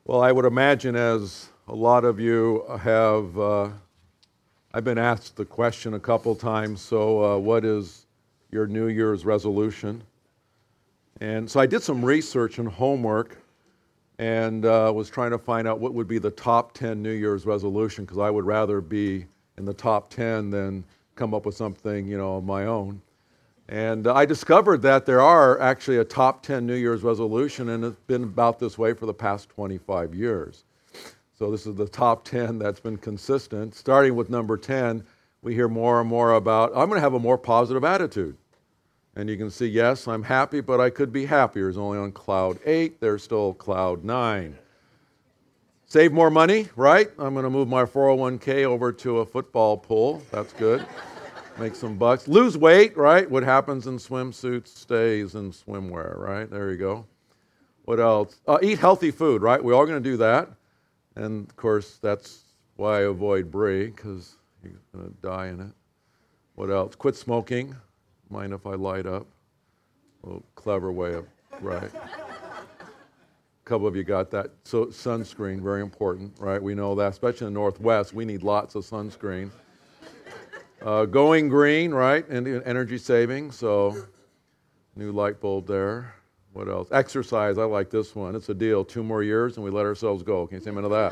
Well, I would imagine, as a lot of you have, I've been asked the question a couple times, so what is your New Year's resolution? And so I did some research and homework and was trying to find out what would be the top 10 New Year's resolution, because I would rather be in the top 10 than come up with something, of my own. And I discovered that there are actually a top 10 New Year's resolution, and it's been about this way for the past 25 years. So this is the top 10 that's been consistent. Starting with number 10, we hear more and more about, I'm going to have a more positive attitude. And you can see, yes, I'm happy, but I could be happier. It's only on cloud 8. There's still cloud 9. Save more money, right? I'm going to move my 401k over to a football pool. That's good. Make some bucks. Lose weight, right? What happens in swimsuits stays in swimwear, right? There you go. What else? Eat healthy food, right? We're all going to do that. And, of course, that's why I avoid brie, because you're going to die in it. What else? Quit smoking. Mind if I light up? A little clever way of, right? A couple of you got that. So sunscreen, very important, right? We know that, especially in the Northwest, we need lots of sunscreen. Going green, right? And energy saving, so new light bulb there. What else? Exercise, I like this one. It's a deal. 2 more years and we let ourselves go. Can you say amen to that?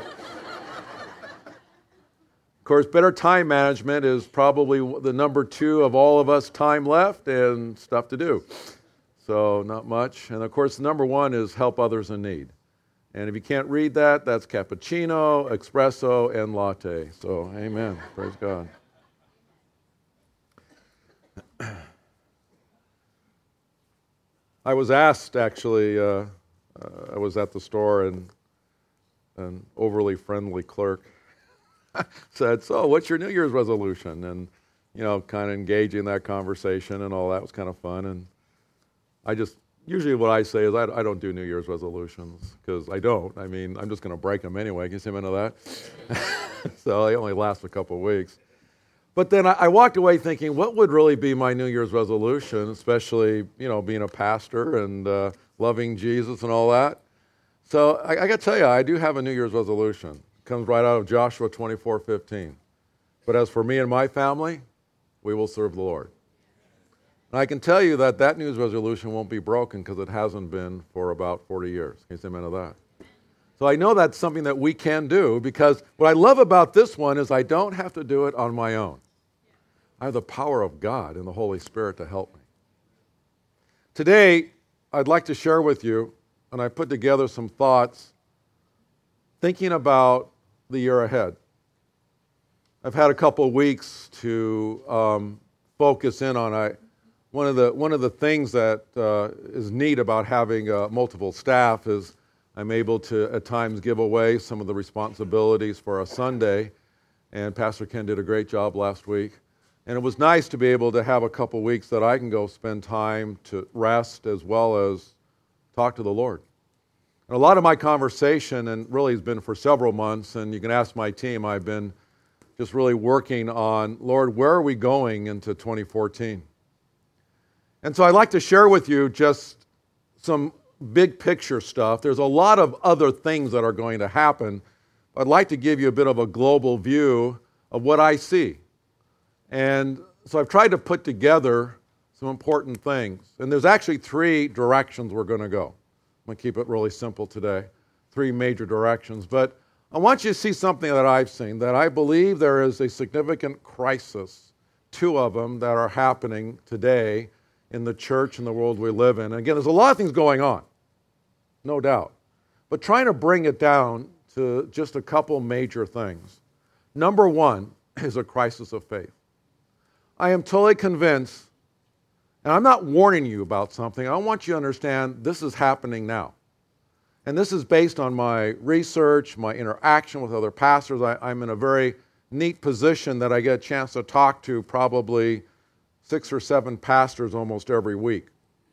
Of course, better time management is probably the number 2 of all of us, time left and stuff to do. So not much. And of course, number 1 is help others in need. And if you can't read that, that's cappuccino, espresso, and latte. So amen. Praise God. I was asked, actually, I was at the store and an overly friendly clerk said, so what's your New Year's resolution? And, kind of engaging in that conversation and all that was kind of fun. And usually what I say is I don't do New Year's resolutions, because I don't. I mean, I'm just going to break them anyway. Can you see me into that? So they only last a couple of weeks. But then I walked away thinking, what would really be my New Year's resolution, especially, being a pastor and loving Jesus and all that. So I got to tell you, I do have a New Year's resolution. It comes right out of Joshua 24:15. But as for me and my family, we will serve the Lord. And I can tell you that New Year's resolution won't be broken, because it hasn't been for about 40 years. Can you say amen to that? So I know that's something that we can do, because what I love about this one is I don't have to do it on my own. I have the power of God and the Holy Spirit to help me. Today, I'd like to share with you, and I put together some thoughts thinking about the year ahead. I've had a couple of weeks to focus in on one of the things that is neat about having multiple staff is I'm able to, at times, give away some of the responsibilities for a Sunday, and Pastor Ken did a great job last week. And it was nice to be able to have a couple weeks that I can go spend time to rest as well as talk to the Lord. And a lot of my conversation, and really has been for several months, and you can ask my team, I've been just really working on, Lord, where are we going into 2014? And so I'd like to share with you just some big picture stuff. There's a lot of other things that are going to happen. I'd like to give you a bit of a global view of what I see. And so I've tried to put together some important things. And there's actually 3 directions we're going to go. I'm going to keep it really simple today. 3 major directions. But I want you to see something that I've seen, that I believe there is a significant crisis, 2 of them, that are happening today in the church and the world we live in. And again, there's a lot of things going on, no doubt. But trying to bring it down to just a couple major things. Number 1 is a crisis of faith. I am totally convinced, and I'm not warning you about something. I want you to understand this is happening now. And this is based on my research, my interaction with other pastors. I'm in a very neat position that I get a chance to talk to probably 6 or 7 pastors almost every week.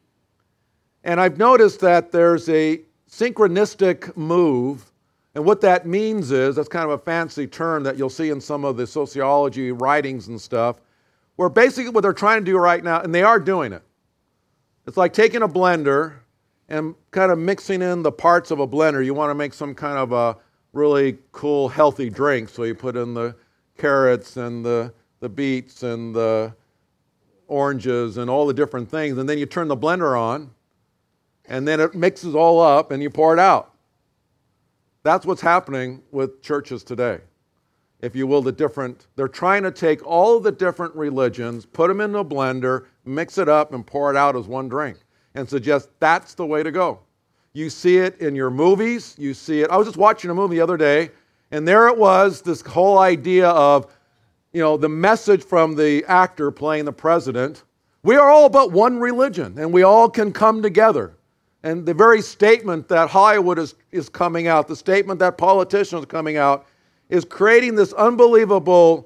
And I've noticed that there's a synchronistic move, and what that means is, that's kind of a fancy term that you'll see in some of the sociology writings and stuff, where basically what they're trying to do right now, and they are doing it, it's like taking a blender and kind of mixing in the parts of a blender. You want to make some kind of a really cool, healthy drink, so you put in the carrots and the beets and the oranges and all the different things, and then you turn the blender on, and then it mixes all up, and you pour it out. That's what's happening with churches today. If you will, they're trying to take all of the different religions, put them in a blender, mix it up, and pour it out as one drink, and suggest that's the way to go. You see it in your movies, you see it. I was just watching a movie the other day, and there it was, this whole idea of, the message from the actor playing the president. We are all but one religion, and we all can come together. And the very statement that Hollywood is coming out, the statement that politicians are coming out, is creating this unbelievable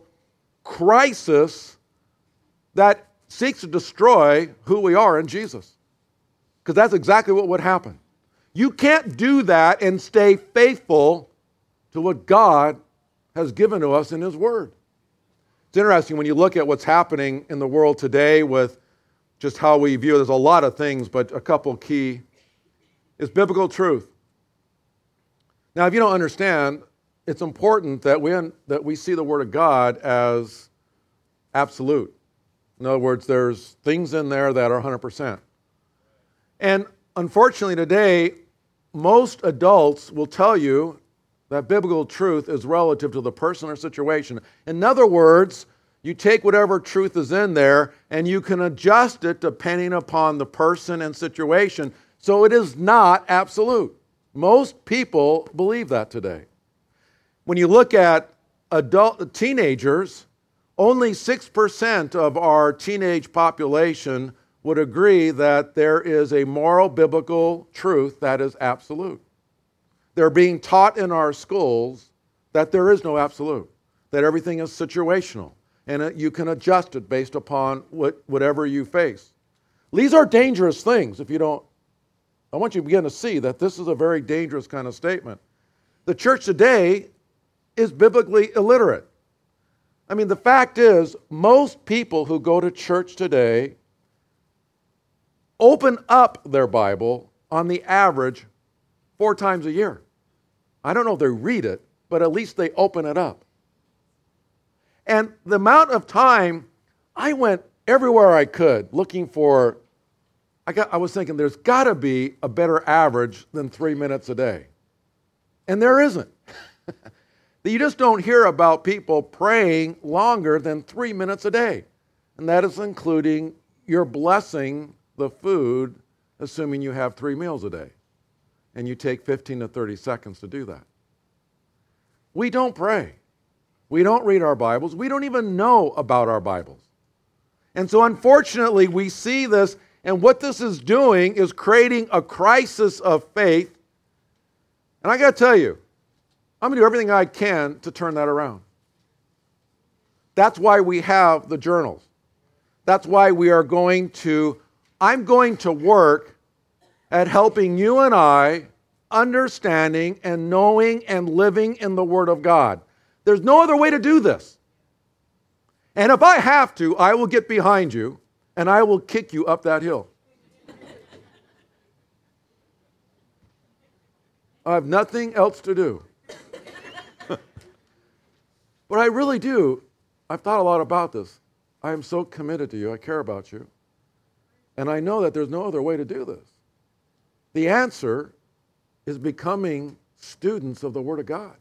crisis that seeks to destroy who we are in Jesus. Because that's exactly what would happen. You can't do that and stay faithful to what God has given to us in His Word. It's interesting when you look at what's happening in the world today with just how we view it. There's a lot of things, but a couple key is biblical truth. Now, if you don't understand, it's important that we see the Word of God as absolute. In other words, there's things in there that are 100%. And unfortunately today, most adults will tell you that biblical truth is relative to the person or situation. In other words, you take whatever truth is in there and you can adjust it depending upon the person and situation. So it is not absolute. Most people believe that today. When you look at teenagers, only 6% of our teenage population would agree that there is a moral biblical truth that is absolute. They're being taught in our schools that there is no absolute, that everything is situational, and you can adjust it based upon whatever you face. These are dangerous things if you don't. I want you to begin to see that this is a very dangerous kind of statement. The church today is biblically illiterate. I mean, the fact is, most people who go to church today open up their Bible on the average 4 times a year. I don't know if they read it, but at least they open it up. And the amount of time, I went everywhere I could looking for, I was thinking there's got to be a better average than 3 minutes a day. And there isn't. You just don't hear about people praying longer than 3 minutes a day. And that is including you're blessing the food, assuming you have 3 meals a day. And you take 15 to 30 seconds to do that. We don't pray. We don't read our Bibles. We don't even know about our Bibles. And so unfortunately, we see this, and what this is doing is creating a crisis of faith. And I got to tell you, I'm going to do everything I can to turn that around. That's why we have the journals. That's why I'm going to work at helping you and I understanding and knowing and living in the Word of God. There's no other way to do this. And if I have to, I will get behind you and I will kick you up that hill. I have nothing else to do. But I really do. I've thought a lot about this. I am so committed to you. I care about you. And I know that there's no other way to do this. The answer is becoming students of the Word of God.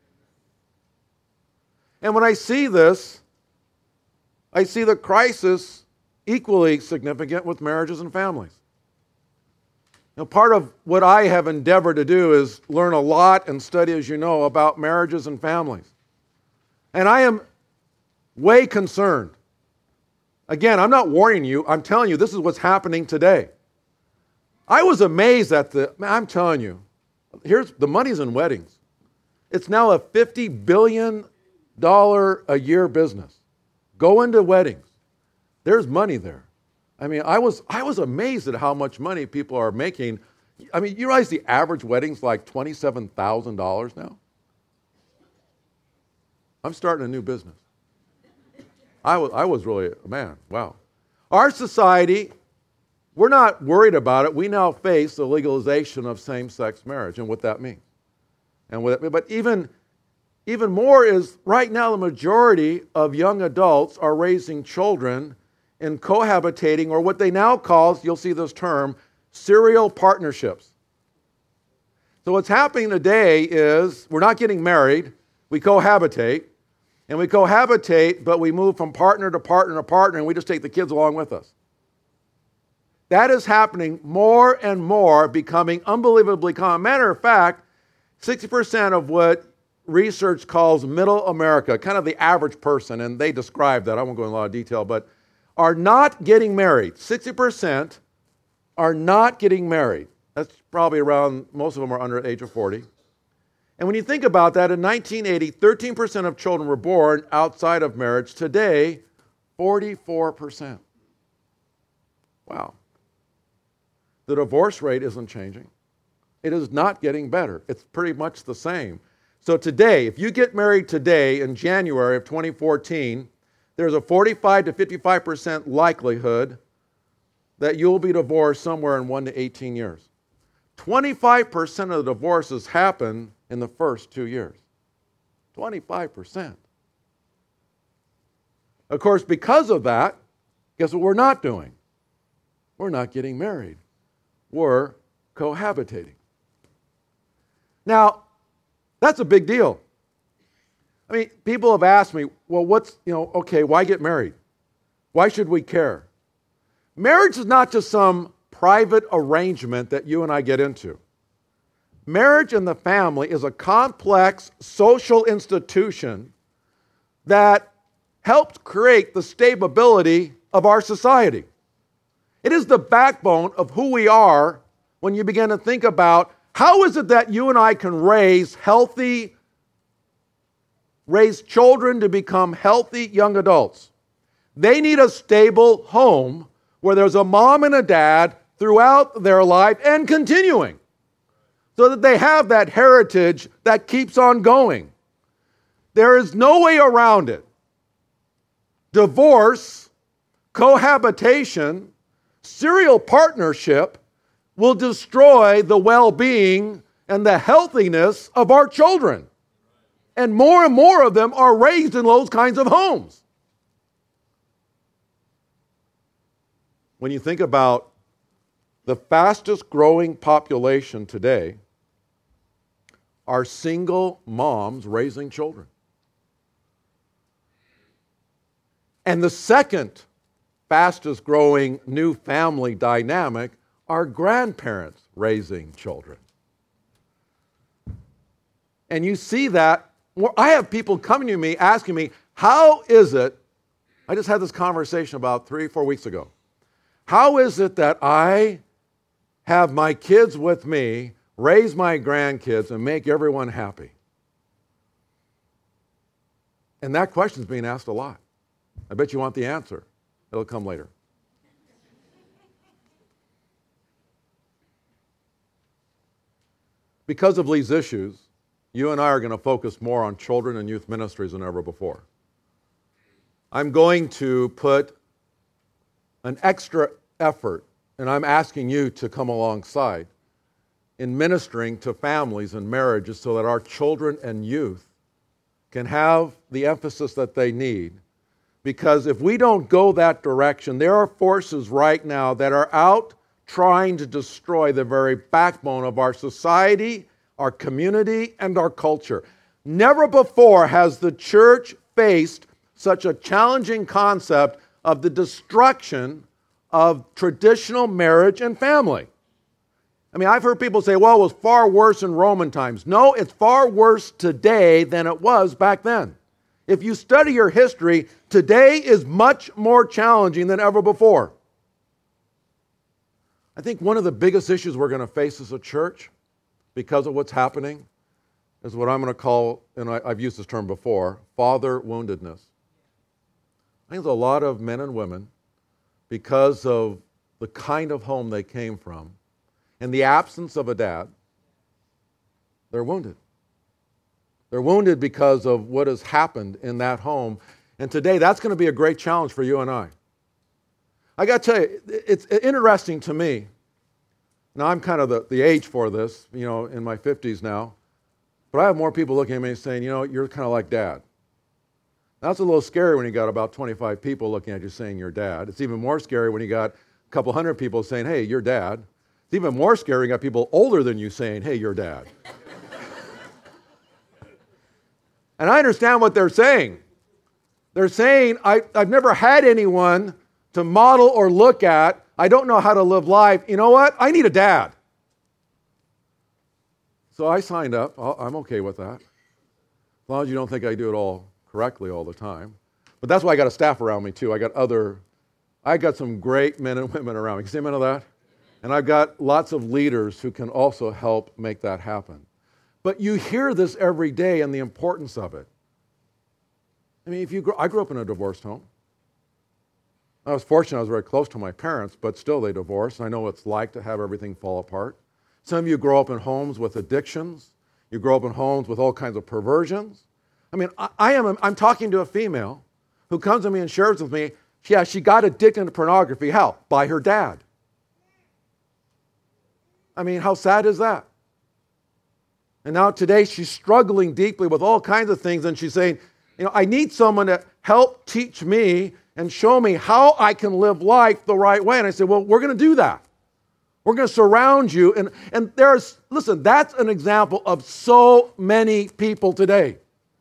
And when I see this, I see the crisis equally significant with marriages and families. Now, part of what I have endeavored to do is learn a lot and study, as you know, about marriages and families. And I am way concerned. Again, I'm not warning you. I'm telling you, this is what's happening today. I was amazed at I'm telling you, the money's in weddings. It's now a $50 billion a year business. Go into weddings. There's money there. I mean, I was amazed at how much money people are making. I mean, you realize the average wedding's like $27,000 now? I'm starting a new business. I was really, man, wow. Our society, we're not worried about it. We now face the legalization of same-sex marriage and what that means. But even more is right now the majority of young adults are raising children in cohabitating, or what they now call, you'll see this term, serial partnerships. So what's happening today is we're not getting married, we cohabitate, but we move from partner to partner to partner, and we just take the kids along with us. That is happening more and more, becoming unbelievably common. Matter of fact, 60% of what research calls middle America, kind of the average person, and they describe that, I won't go in a lot of detail, but are not getting married. 60% are not getting married. That's probably around, most of them are under the age of 40. And when you think about that, in 1980, 13% of children were born outside of marriage. Today, 44%. Wow. The divorce rate isn't changing. It is not getting better. It's pretty much the same. So today, if you get married today in January of 2014, there's a 45 to 55% likelihood that you'll be divorced somewhere in 1 to 18 years. 25% of the divorces happen in the first 2 years. 25%. Of course, because of that, guess what we're not doing? We're not getting married. We're cohabitating. Now, that's a big deal. I mean, people have asked me, well, why get married? Why should we care? Marriage is not just some private arrangement that you and I get into. Marriage and the family is a complex social institution that helps create the stability of our society. It is the backbone of who we are when you begin to think about how is it that you and I can raise children to become healthy young adults. They need a stable home where there's a mom and a dad throughout their life and continuing, so that they have that heritage that keeps on going. There is no way around it. Divorce, cohabitation, serial partnership will destroy the well-being and the healthiness of our children. And more of them are raised in those kinds of homes. When you think about the fastest growing population today are single moms raising children. And the second fastest growing new family dynamic are grandparents raising children. And you see that. I have people coming to me asking me, how is it, I just had this conversation about 3-4 weeks ago. How is it that I have my kids with me, raise my grandkids, and make everyone happy? And that question's being asked a lot. I bet you want the answer. It'll come later. Because of these issues, you and I are going to focus more on children and youth ministries than ever before. I'm going to put an extra effort, and I'm asking you to come alongside in ministering to families and marriages so that our children and youth can have the emphasis that they need. Because if we don't go that direction, there are forces right now that are out trying to destroy the very backbone of our society, our community, and our culture. Never before has the church faced such a challenging concept of the destruction of traditional marriage and family. I mean, I've heard people say, well, it was far worse in Roman times. No, it's far worse today than it was back then. If you study your history, today is much more challenging than ever before. I think one of the biggest issues we're going to face as a church, because of what's happening, is what I'm going to call, and I've used this term before, father woundedness. I think there's a lot of men and women, because of the kind of home they came from, and the absence of a dad, they're wounded. They're wounded because of what has happened in that home. And today, that's going to be a great challenge for you and I. I got to tell you, it's interesting to me. Now, I'm kind of the age for this, in my 50s now. But I have more people looking at me saying, you're kind of like Dad. That's a little scary when you got about 25 people looking at you saying you're Dad. It's even more scary when you got a couple hundred people saying, hey, you're Dad. It's even more scary when you got people older than you saying, hey, you're Dad. And I understand what they're saying. They're saying, I've never had anyone to model or look at. I don't know how to live life. You know what? I need a dad. So I signed up. I'm okay with that. As long as you don't think I do it all correctly all the time. But that's why I got a staff around me too. I got some great men and women around me. Can you see amen to that? And I've got lots of leaders who can also help make that happen. But you hear this every day and the importance of it. I mean, I grew up in a divorced home. I was fortunate I was very close to my parents, but still they divorced. And I know what it's like to have everything fall apart. Some of you grow up in homes with addictions. You grow up in homes with all kinds of perversions. I mean, I'm talking to a female who comes to me and shares with me, yeah, she got addicted to pornography. How? By her dad. I mean, how sad is that? And now today she's struggling deeply with all kinds of things, and she's saying, I need someone to help teach me and show me how I can live life the right way. And I said, well, we're going to do that. We're going to surround you. And listen, that's an example of so many people today.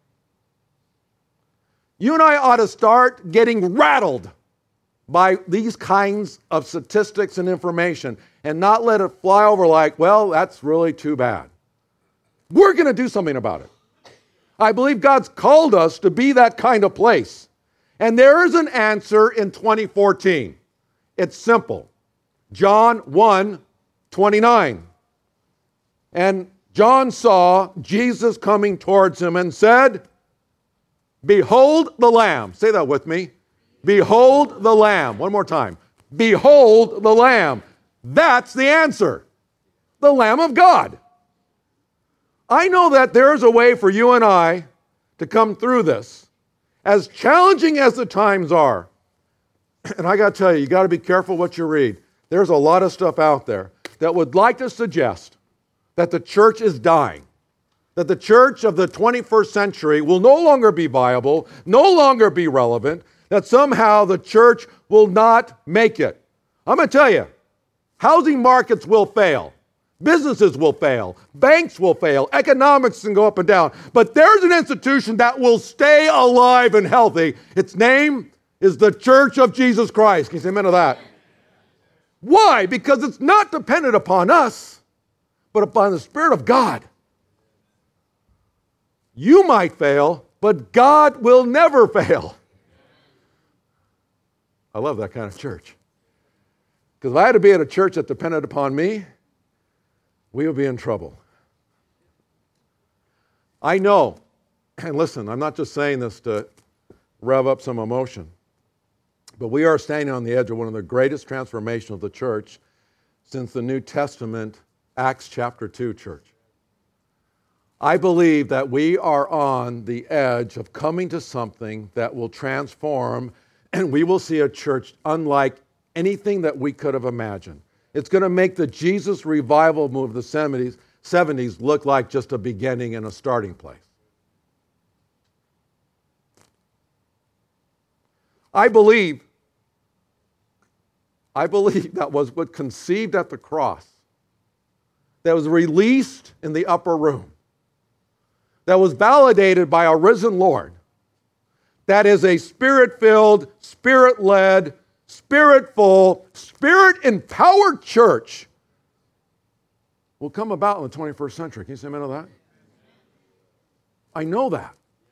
You and I ought to start getting rattled by these kinds of statistics and information and not let it fly over like, well, that's really too bad. We're going to do something about it. I believe God's called us to be that kind of place. And there is an answer in 2014. It's simple. John 1:29. And John saw Jesus coming towards him and said, behold the Lamb. Say that with me. Behold the Lamb. One more time. Behold the Lamb. That's the answer. The Lamb of God. I know that there's a way for you and I to come through this, as challenging as the times are. And I got to tell you got to be careful what you read. There's a lot of stuff out there that would like to suggest that the church is dying, that the church of the 21st century will no longer be viable, no longer be relevant, that somehow the church will not make it. I'm going to tell you, housing markets will fail. Businesses will fail. Banks will fail. Economics can go up and down. But there's an institution that will stay alive and healthy. Its name is the Church of Jesus Christ. Can you say amen to that? Why? Because it's not dependent upon us, but upon the Spirit of God. You might fail, but God will never fail. I love that kind of church. Because if I had to be at a church that depended upon me, we would be in trouble. I know, and listen, I'm not just saying this to rev up some emotion, but we are standing on the edge of one of the greatest transformations of the church since the New Testament, Acts chapter 2 church. I believe that we are on the edge of coming to something that will transform, and we will see a church unlike anything that we could have imagined. It's going to make the Jesus revival move of the 70s look like just a beginning and a starting place. I believe that was what conceived at the cross, that was released in the upper room, that was validated by our risen Lord, that is a Spirit-filled, Spirit-led, Spirit-full, Spirit-empowered church will come about in the 21st century. Can you say amen to that? I know that.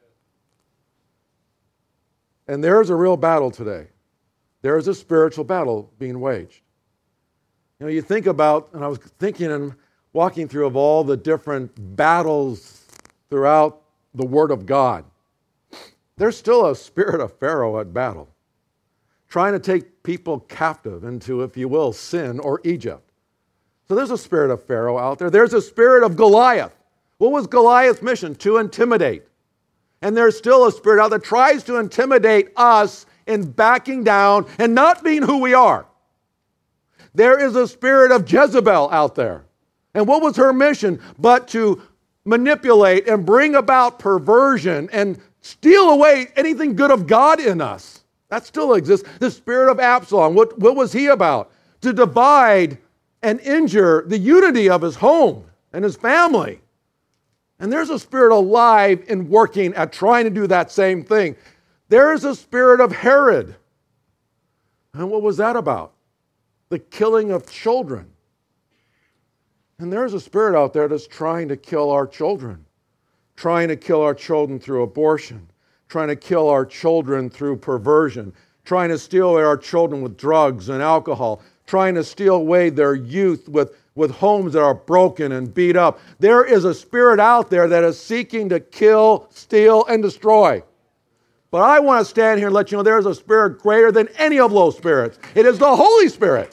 And there's a real battle today. There is a spiritual battle being waged. You think about, and I was thinking and walking through of all the different battles throughout the Word of God. There's still a spirit of Pharaoh at battle, trying to take people captive into, if you will, sin or Egypt. So there's a spirit of Pharaoh out there. There's a spirit of Goliath. What was Goliath's mission? To intimidate. And there's still a spirit out there that tries to intimidate us in backing down and not being who we are. There is a spirit of Jezebel out there. And what was her mission but to manipulate and bring about perversion and steal away anything good of God in us? That still exists. The spirit of Absalom, what was he about? To divide and injure the unity of his home and his family. And there's a spirit alive and working at trying to do that same thing. There is a spirit of Herod. And what was that about? The killing of children. And there's a spirit out there that's trying to kill our children. Trying to kill our children through abortion. Trying to kill our children through perversion. Trying to steal away our children with drugs and alcohol. Trying to steal away their youth with homes that are broken and beat up. There is a spirit out there that is seeking to kill, steal, and destroy. But I want to stand here and let you know there is a spirit greater than any of those spirits. It is the Holy Spirit.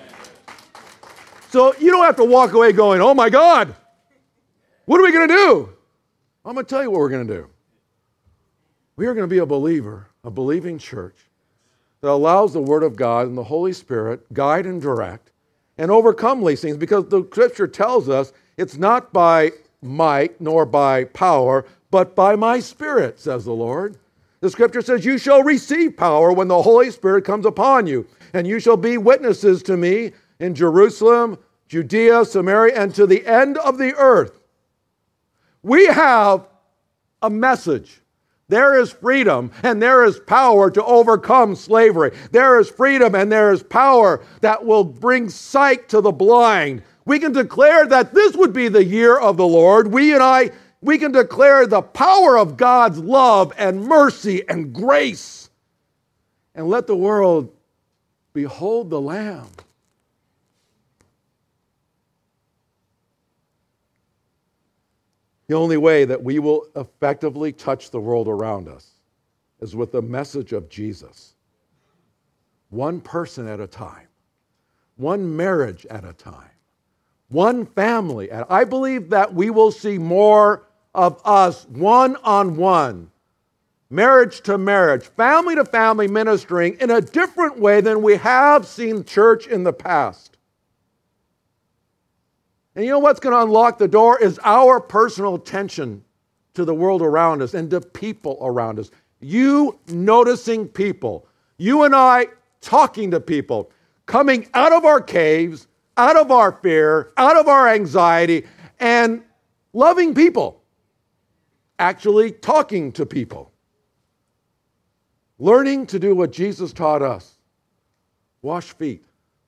So you don't have to walk away going, oh my God, what are we going to do? I'm going to tell you what we're going to do. We are going to be a believer, a believing church that allows the Word of God and the Holy Spirit guide and direct and overcome these things, because the Scripture tells us it's not by might nor by power, but by my Spirit, says the Lord. The Scripture says, you shall receive power when the Holy Spirit comes upon you, and you shall be witnesses to me in Jerusalem, Judea, Samaria, and to the end of the earth. We have a message. There is freedom and there is power to overcome slavery. There is freedom and there is power that will bring sight to the blind. We can declare that this would be the year of the Lord. We can declare the power of God's love and mercy and grace. And let the world behold the Lamb. The only way that we will effectively touch the world around us is with the message of Jesus. One person at a time. One marriage at a time. One family. I believe that we will see more of us one-on-one, marriage to marriage, family to family ministering in a different way than we have seen church in the past. And you know what's going to unlock the door is our personal attention to the world around us and to people around us. You noticing people. You and I talking to people. Coming out of our caves, out of our fear, out of our anxiety, and loving people. Actually talking to people. Learning to do what Jesus taught us. Wash feet.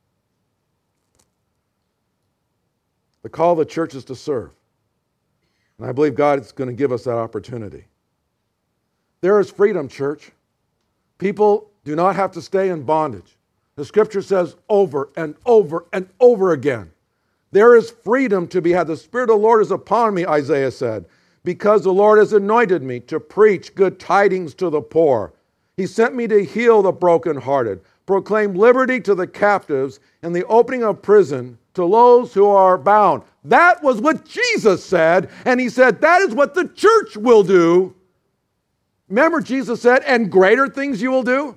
The call of the church is to serve. And I believe God is going to give us that opportunity. There is freedom, church. People do not have to stay in bondage. The Scripture says over and over and over again, there is freedom to be had. The Spirit of the Lord is upon me, Isaiah said, because the Lord has anointed me to preach good tidings to the poor. He sent me to heal the brokenhearted, proclaim liberty to the captives, and the opening of prison to those who are bound. That was what Jesus said, and he said that is what the church will do. Remember, Jesus said, and greater things you will do?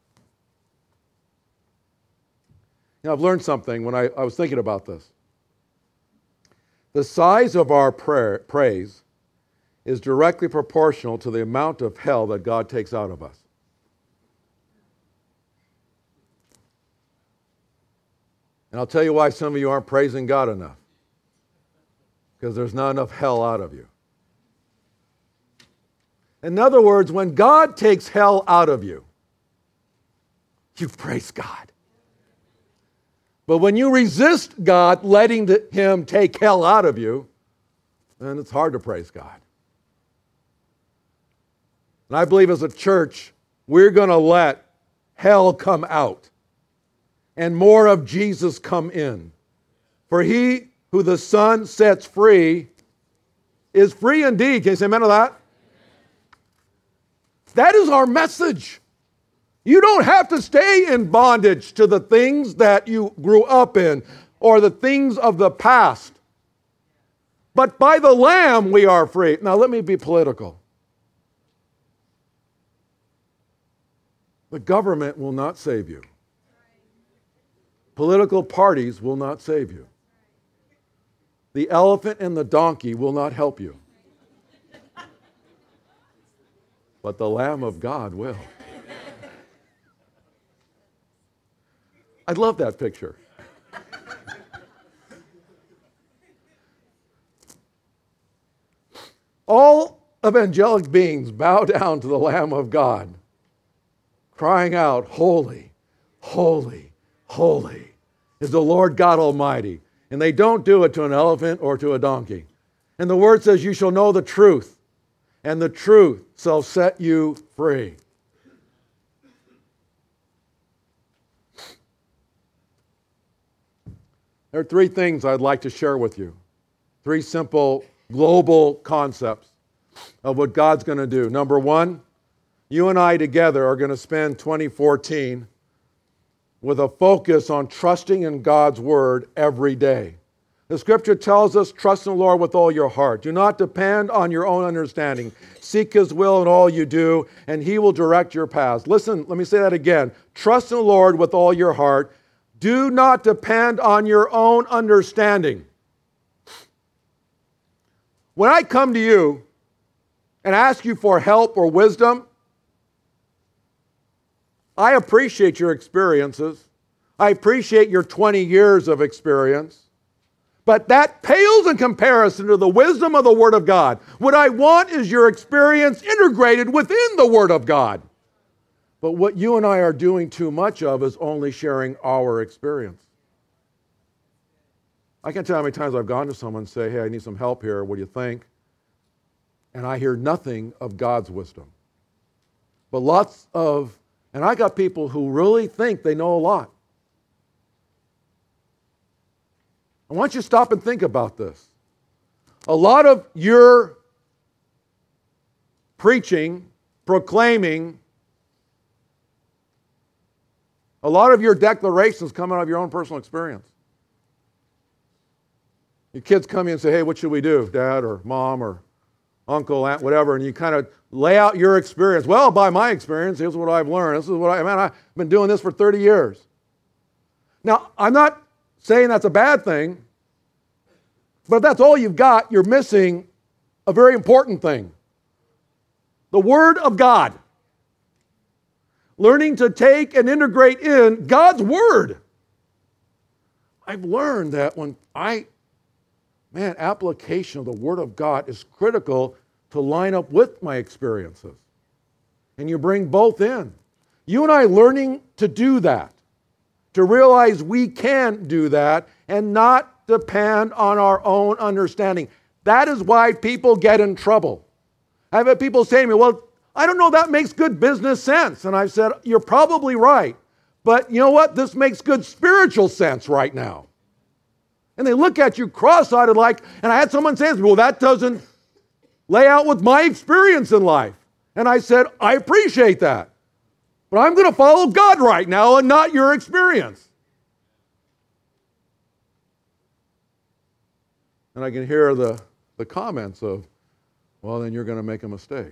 You know, I've learned something when I was thinking about this. The size of our praise is directly proportional to the amount of hell that God takes out of us. And I'll tell you why some of you aren't praising God enough. Because there's not enough hell out of you. In other words, when God takes hell out of you, you praise God. But when you resist God letting Him take hell out of you, then it's hard to praise God. And I believe as a church, we're going to let hell come out and more of Jesus come in. For he who the Son sets free is free indeed. Can you say amen to that? That is our message. You don't have to stay in bondage to the things that you grew up in or the things of the past. But by the Lamb we are free. Now let me be political. The government will not save you. Political parties will not save you. The elephant and the donkey will not help you. But the Lamb of God will. I love that picture. All of angelic beings bow down to the Lamb of God, crying out, "Holy, holy, holy is the Lord God Almighty." And they don't do it to an elephant or to a donkey. And the word says, "You shall know the truth, and the truth shall set you free." There are three things I'd like to share with you. Three simple global concepts of what God's going to do. Number one, you and I together are going to spend 2014 with a focus on trusting in God's Word every day. The Scripture tells us, trust in the Lord with all your heart. Do not depend on your own understanding. Seek His will in all you do, and He will direct your paths. Listen, let me say that again. Trust in the Lord with all your heart. Do not depend on your own understanding. When I come to you and ask you for help or wisdom, I appreciate your experiences. I appreciate your 20 years of experience. But that pales in comparison to the wisdom of the Word of God. What I want is your experience integrated within the Word of God. But what you and I are doing too much of is only sharing our experience. I can't tell you how many times I've gone to someone and say, "Hey, I need some help here. What do you think?" And I hear nothing of God's wisdom. But and I got people who really think they know a lot. I want you to stop and think about this. A lot of your preaching, proclaiming, a lot of your declarations come out of your own personal experience. Your kids come in and say, "Hey, what should we do, Dad or Mom or Uncle, Aunt, whatever," and you kind of lay out your experience. "Well, by my experience, here's what I've learned. This is what I've been doing this for 30 years. Now, I'm not saying that's a bad thing, but if that's all you've got, you're missing a very important thing. The Word of God. Learning to take and integrate in God's Word. I've learned that application of the Word of God is critical to line up with my experiences. And you bring both in. You and I learning to do that, to realize we can do that and not depend on our own understanding. That is why people get in trouble. I've had people say to me, "Well, I don't know, that makes good business sense." And I've said, "You're probably right. But you know what? This makes good spiritual sense right now." And they look at you cross-eyed and I had someone say, "Well, that doesn't lay out with my experience in life." And I said, "I appreciate that. But I'm going to follow God right now and not your experience." And I can hear the comments of, "Well, then you're going to make a mistake."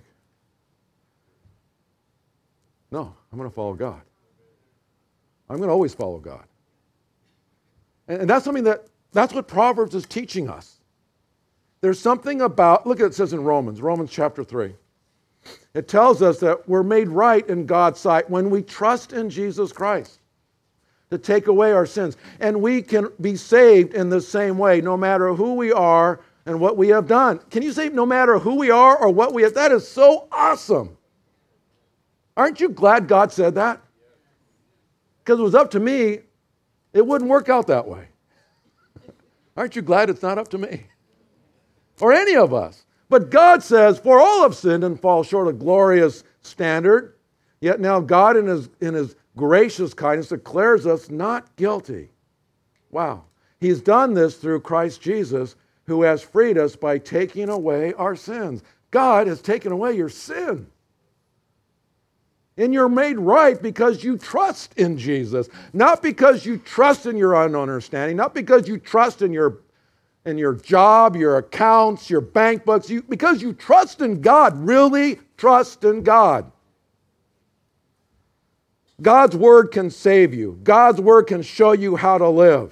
No, I'm going to follow God. I'm going to always follow God. And that's something that's what Proverbs is teaching us. There's something about, look at it says in Romans chapter 3. It tells us that we're made right in God's sight when we trust in Jesus Christ to take away our sins. And we can be saved in the same way, no matter who we are and what we have done. Can you say no matter who we are or what we have? That is so awesome. Aren't you glad God said that? Because it was up to me, it wouldn't work out that way. Aren't you glad it's not up to me? Or any of us. But God says, "For all have sinned and fall short of glorious standard, yet now God in his gracious kindness declares us not guilty." Wow. He's done this through Christ Jesus, who has freed us by taking away our sins. God has taken away your sin. And you're made right because you trust in Jesus. Not because you trust in your own understanding, not because you trust in your job, your accounts, your bank books, because you trust in God, really trust in God. God's Word can save you. God's Word can show you how to live.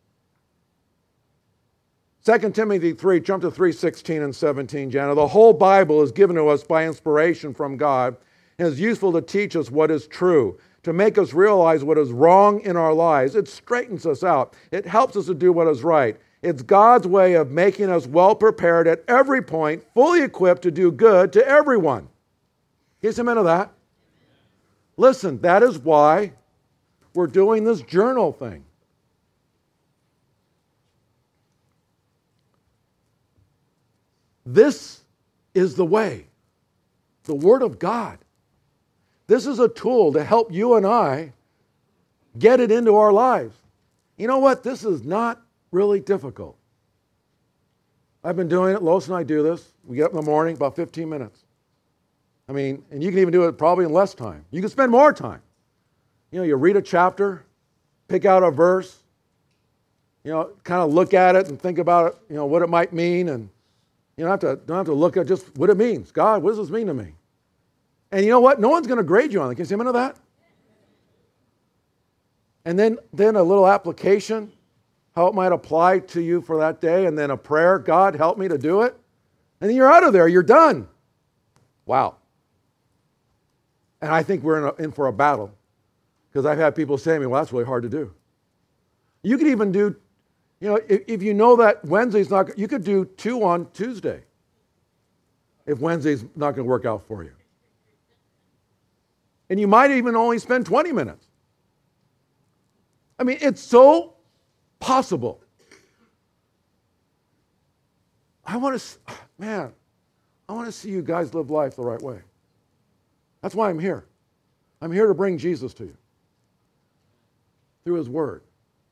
2 Timothy 3, jump to 3:16 and 17, Jana. The whole Bible is given to us by inspiration from God and is useful to teach us what is true, to make us realize what is wrong in our lives. It straightens us out. It helps us to do what is right. It's God's way of making us well prepared at every point, fully equipped to do good to everyone. Here's a minute of that. Listen, that is why we're doing this journal thing. This is the way, the Word of God. This is a tool to help you and I get it into our lives. You know what? This is not really difficult. I've been doing it. Lois and I do this. We get up in the morning, about 15 minutes. I mean, and you can even do it probably in less time. You can spend more time. You know, you read a chapter, pick out a verse, you know, kind of look at it and think about it, you know, what it might mean, and you don't have to look at just what it means. God, what does this mean to me? And you know what? No one's going to grade you on it. Can you say amen to that? And then a little application, how it might apply to you for that day, and then a prayer, God, help me to do it. And then you're out of there. You're done. Wow. And I think we're in for a battle, because I've had people say to me, well, that's really hard to do. You could even do, you know, if you know that Wednesday's not, you could do 2 on Tuesday if Wednesday's not going to work out for you. And you might even only spend 20 minutes. I mean, it's so possible. I want to see you guys live life the right way. That's why I'm here. I'm here to bring Jesus to you through His Word.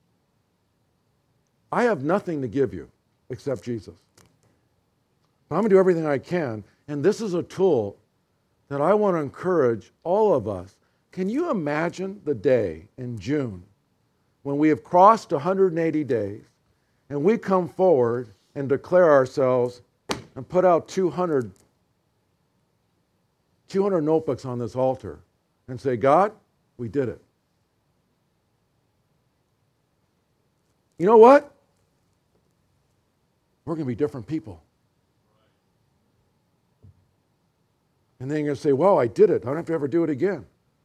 I have nothing to give you except Jesus. But I'm going to do everything I can, and this is a tool that I want to encourage all of us. Can you imagine the day in June when we have crossed 180 days and we come forward and declare ourselves and put out 200 notebooks on this altar and say, God, we did it. You know what? We're going to be different people. And then you're going to say, well, I did it. I don't have to ever do it again.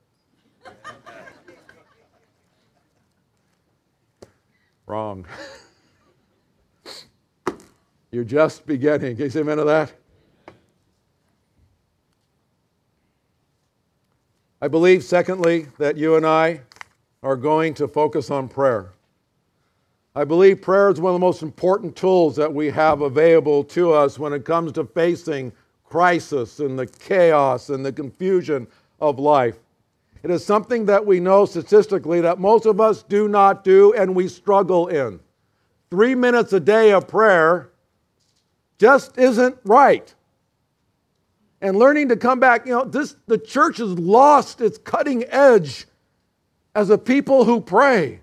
Wrong. You're just beginning. Can you say amen to that? I believe, secondly, that you and I are going to focus on prayer. I believe prayer is one of the most important tools that we have available to us when it comes to facing crisis and the chaos and the confusion of life. It is something that we know statistically that most of us do not do and we struggle in. 3 minutes a day of prayer just isn't right. And learning to come back, the church has lost its cutting edge as a people who pray.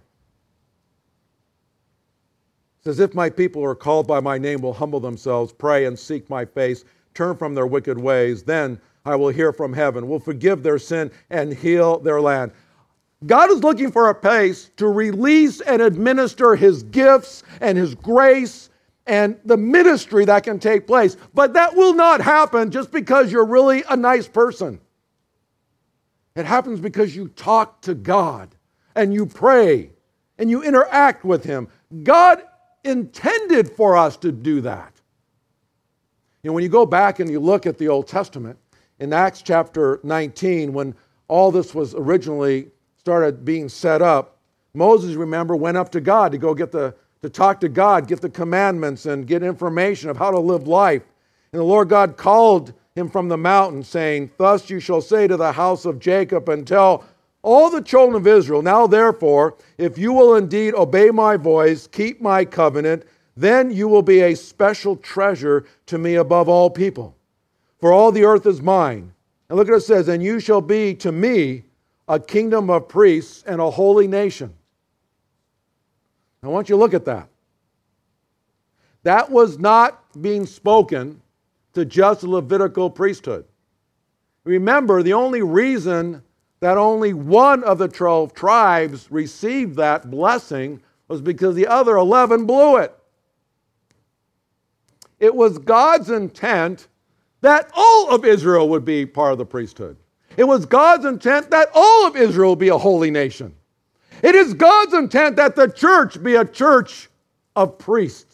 It says, if my people who are called by my name will humble themselves, pray and seek my face, turn from their wicked ways, then I will hear from heaven, will forgive their sin and heal their land. God is looking for a place to release and administer His gifts and His grace and the ministry that can take place. But that will not happen just because you're really a nice person. It happens because you talk to God and you pray and you interact with Him. God intended for us to do that. When you go back and you look at the Old Testament, in Acts chapter 19, when all this was originally started being set up, Moses, remember, went up to God to go to talk to God, get the commandments and get information of how to live life. And the Lord God called him from the mountain, saying, thus you shall say to the house of Jacob and tell all the children of Israel, now therefore, if you will indeed obey my voice, keep my covenant, then you will be a special treasure to me above all people. For all the earth is mine. And look at what it says, and you shall be to me a kingdom of priests and a holy nation. I want you to look at that. That was not being spoken to just the Levitical priesthood. Remember, the only reason that only one of the 12 tribes received that blessing was because the other 11 blew it. It was God's intent that all of Israel would be part of the priesthood. It was God's intent that all of Israel be a holy nation. It is God's intent that the church be a church of priests.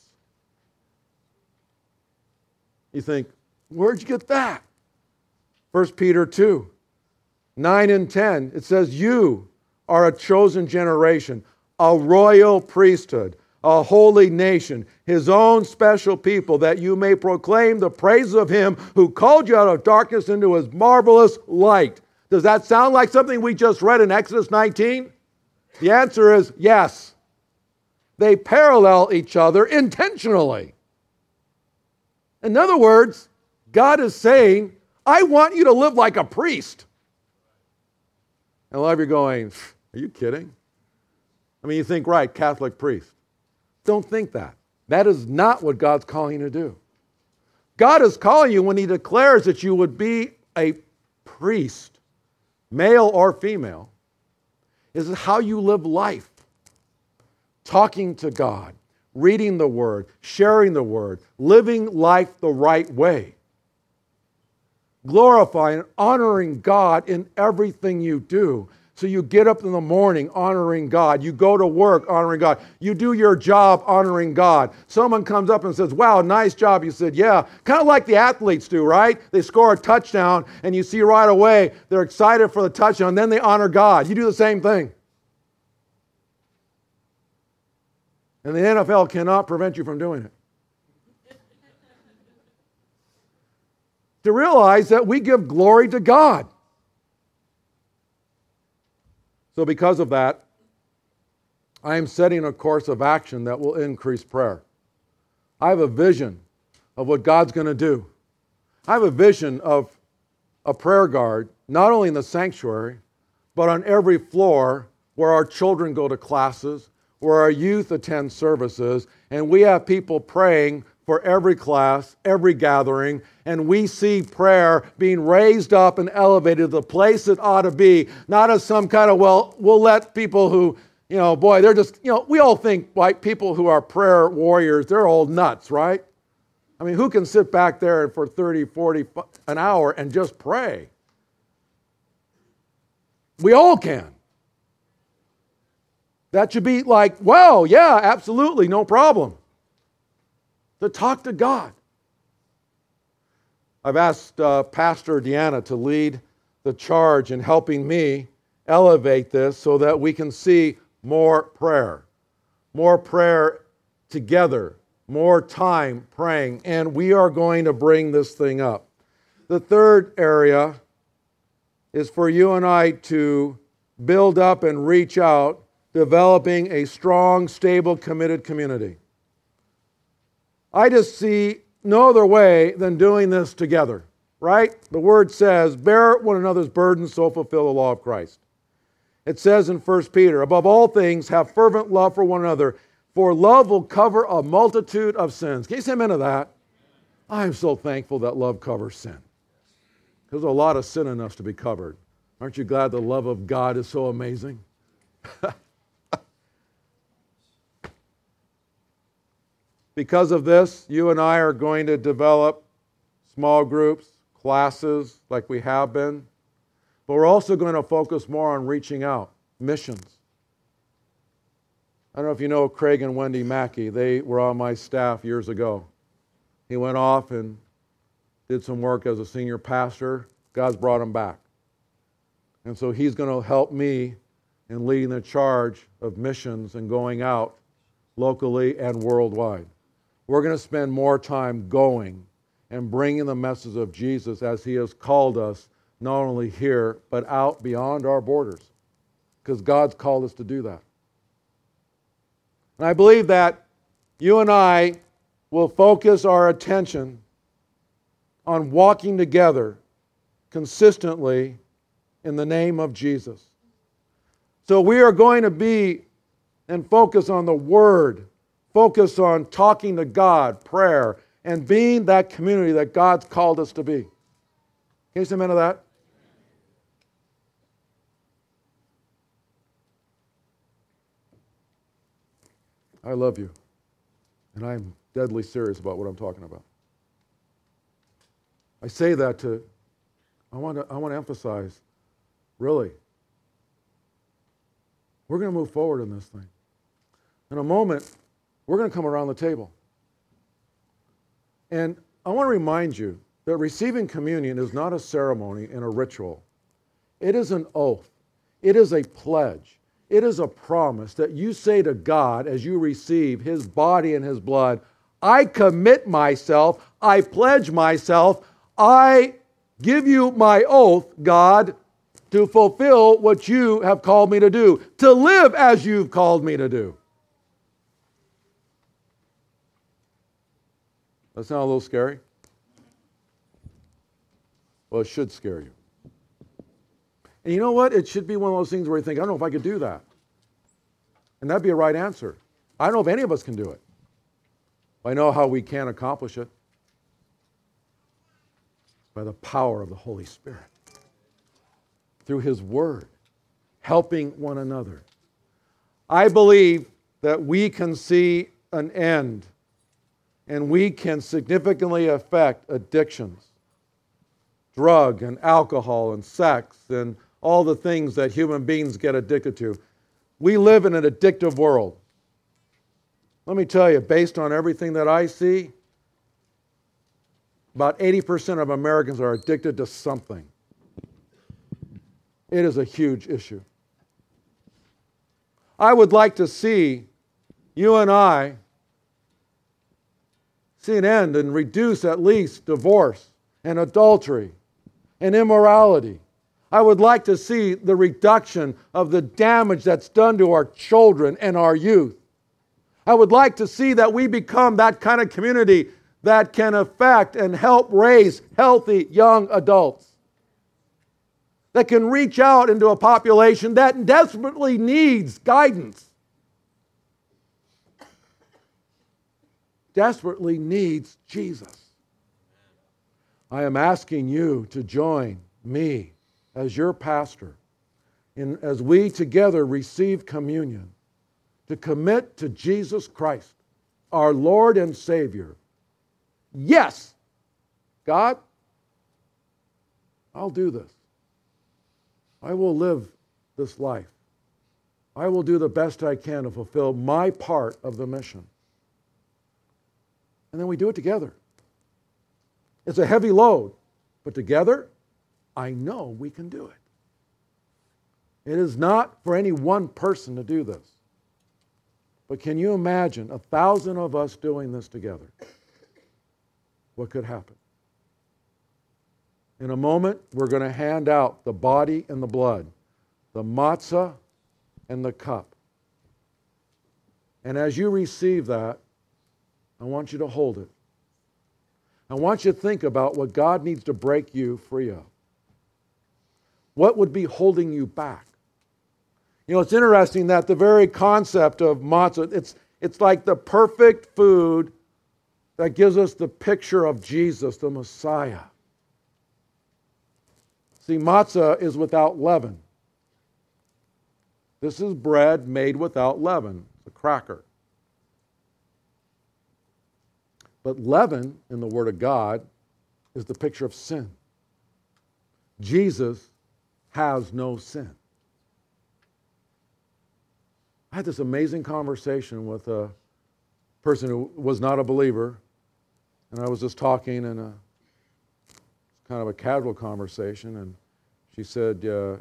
You think, where'd you get that? 1 Peter 2, 9 and 10, it says, you are a chosen generation, a royal priesthood, a holy nation, his own special people, that you may proclaim the praises of him who called you out of darkness into his marvelous light. Does that sound like something we just read in Exodus 19? The answer is yes. They parallel each other intentionally. In other words, God is saying, I want you to live like a priest. And a lot of you are going, are you kidding? I mean, you think, right, Catholic priest. Don't think that. That is not what God's calling you to do. God is calling you when he declares that you would be a priest, male or female, is how you live life. Talking to God, reading the Word, sharing the Word, living life the right way. Glorifying and honoring God in everything you do. So you get up in the morning honoring God. You go to work honoring God. You do your job honoring God. Someone comes up and says, wow, nice job. You said, yeah. Kind of like the athletes do, right? They score a touchdown and you see right away they're excited for the touchdown. Then they honor God. You do the same thing. And the NFL cannot prevent you from doing it. To realize that we give glory to God. So because of that, I am setting a course of action that will increase prayer. I have a vision of what God's going to do. I have a vision of a prayer guard, not only in the sanctuary, but on every floor where our children go to classes, where our youth attend services, and we have people praying for every class, every gathering, and we see prayer being raised up and elevated to the place it ought to be, not as some kind of, well, we'll let people who, boy, they're just, we all think like people who are prayer warriors, they're all nuts, right? I mean, who can sit back there for 30, 40, an hour and just pray? We all can. That should be like, well, yeah, absolutely, no problem. To talk to God. I've asked Pastor Deanna to lead the charge in helping me elevate this so that we can see more prayer together, more time praying, and we are going to bring this thing up. The third area is for you and I to build up and reach out, developing a strong, stable, committed community. I just see no other way than doing this together, right? The word says, bear one another's burdens, so fulfill the law of Christ. It says in 1 Peter, above all things, have fervent love for one another, for love will cover a multitude of sins. Can you say amen to that? I'm so thankful that love covers sin. There's a lot of sin in us to be covered. Aren't you glad the love of God is so amazing? Because of this, you and I are going to develop small groups, classes like we have been, but we're also going to focus more on reaching out, missions. I don't know if you know Craig and Wendy Mackey. They were on my staff years ago. He went off and did some work as a senior pastor. God's brought him back. And so he's going to help me in leading the charge of missions and going out locally and worldwide. We're going to spend more time going and bringing the message of Jesus as he has called us, not only here, but out beyond our borders, because God's called us to do that. And I believe that you and I will focus our attention on walking together consistently in the name of Jesus. So we are going to be and focus on the Word, focus on talking to God, prayer, and being that community that God's called us to be. Can you say amen to that? I love you. And I'm deadly serious about what I'm talking about. I say that I want to emphasize, really, we're going to move forward in this thing. In a moment, we're going to come around the table. And I want to remind you that receiving communion is not a ceremony and a ritual. It is an oath. It is a pledge. It is a promise that you say to God as you receive His body and His blood, I commit myself, I pledge myself, I give you my oath, God, to fulfill what you have called me to do, to live as you've called me to do. That sound a little scary? Well, it should scare you. And you know what? It should be one of those things where you think, I don't know if I could do that. And that'd be a right answer. I don't know if any of us can do it. I know how we can accomplish it. By the power of the Holy Spirit. Through His Word. Helping one another. I believe that we can see an end. And we can significantly affect addictions. Drug and alcohol and sex and all the things that human beings get addicted to. We live in an addictive world. Let me tell you, based on everything that I see, about 80% of Americans are addicted to something. It is a huge issue. I would like to see you and I see an end and reduce at least divorce and adultery and immorality. I would like to see the reduction of the damage that's done to our children and our youth. I would like to see that we become that kind of community that can affect and help raise healthy young adults. That can reach out into a population that desperately needs guidance. Desperately needs Jesus. I am asking you to join me as your pastor as we together receive communion to commit to Jesus Christ, our Lord and Savior. Yes, God, I'll do this. I will live this life. I will do the best I can to fulfill my part of the mission. And then we do it together. It's a heavy load, but together, I know we can do it. It is not for any one person to do this. But can you imagine 1,000 of us doing this together? What could happen? In a moment, we're going to hand out the body and the blood, the matzah and the cup. And as you receive that, I want you to hold it. I want you to think about what God needs to break you free of. What would be holding you back? You know, it's interesting that the very concept of matzah, it's like the perfect food that gives us the picture of Jesus, the Messiah. See, matzah is without leaven. This is bread made without leaven. It's a cracker. But leaven, in the Word of God, is the picture of sin. Jesus has no sin. I had this amazing conversation with a person who was not a believer, and I was just talking in a kind of a casual conversation, and she said,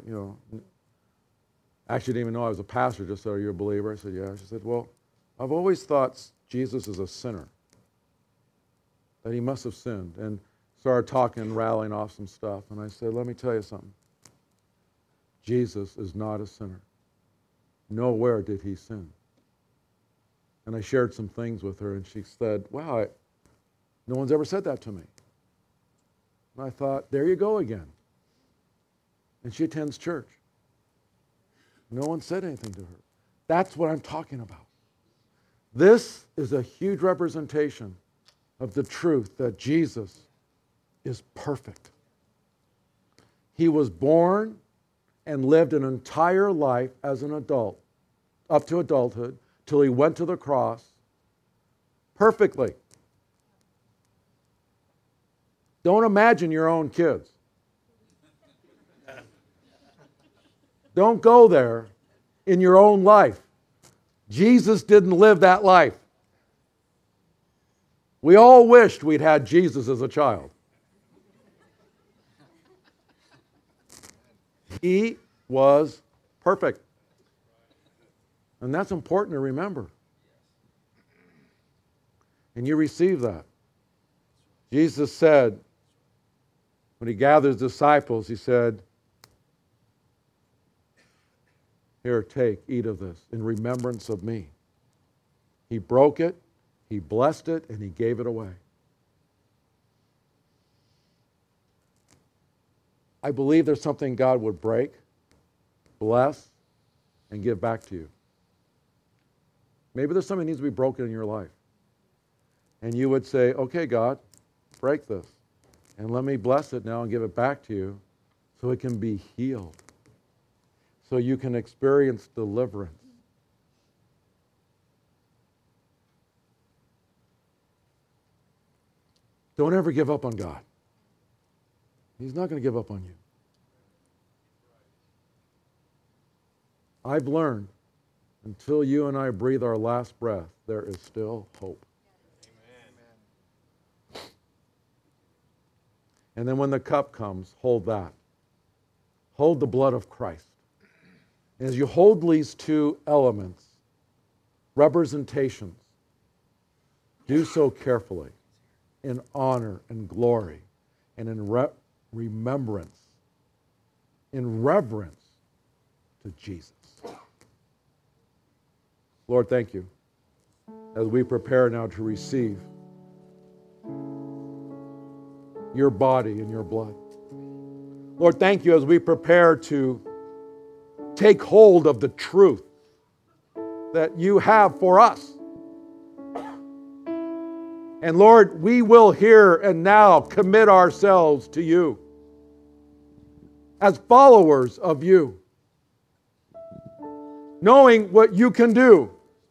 actually didn't even know I was a pastor, just said, are you a believer? I said, yeah. She said, well, I've always thought Jesus is a sinner, that he must have sinned, and started talking and rattling off some stuff, and I said, let me tell you something. Jesus is not a sinner. Nowhere did he sin. And I shared some things with her, and she said, wow, no one's ever said that to me. And I thought, there you go again. And she attends church. No one said anything to her. That's what I'm talking about. This is a huge representation of the truth that Jesus is perfect. He was born and lived an entire life as an adult, up to adulthood, till he went to the cross perfectly. Don't imagine your own kids. Don't go there in your own life. Jesus didn't live that life. We all wished we'd had Jesus as a child. He was perfect. And that's important to remember. And you receive that. Jesus said, when he gathered his disciples, he said, here, take, eat of this in remembrance of me. He broke it, he blessed it, and he gave it away. I believe there's something God would break, bless, and give back to you. Maybe there's something that needs to be broken in your life. And you would say, okay, God, break this. And let me bless it now and give it back to you so it can be healed. So you can experience deliverance. Don't ever give up on God. He's not going to give up on you. I've learned until you and I breathe our last breath, there is still hope. Amen. And then when the cup comes, hold that. Hold the blood of Christ. And as you hold these two elements, representations, do so carefully, in honor and glory, and in remembrance, in reverence to Jesus. Lord, thank you as we prepare now to receive your body and your blood. Lord, thank you as we prepare to take hold of the truth that you have for us. And Lord, we will here and now commit ourselves to you as followers of you, knowing what you can do.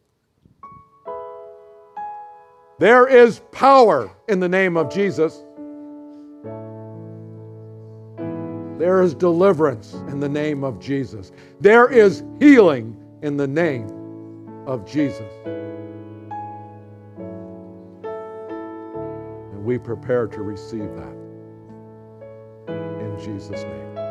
There is power in the name of Jesus. There is deliverance in the name of Jesus. There is healing in the name of Jesus. And we prepare to receive that in Jesus' name.